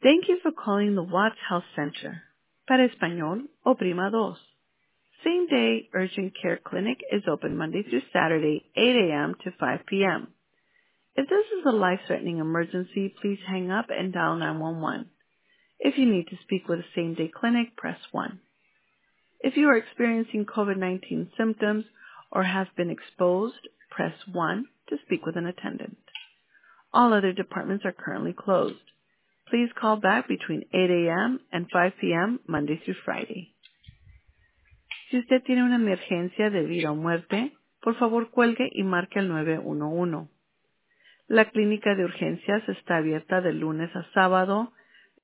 Thank you for calling the Watts Health Center. Para español, oprima dos. Same Day Urgent Care Clinic is open Monday through Saturday, 8 a.m. to 5 p.m. If this is a life-threatening emergency, please hang up and dial 911. If you need to speak with a same-day clinic, press 1. If you are experiencing COVID-19 symptoms or have been exposed, press 1 to speak with an attendant. All other departments are currently closed. Please call back between 8 a.m. and 5 p.m. Monday through Friday. Si usted tiene una emergencia de vida o muerte, por favor cuelgue y marque al 911. La clínica de urgencias está abierta de lunes a sábado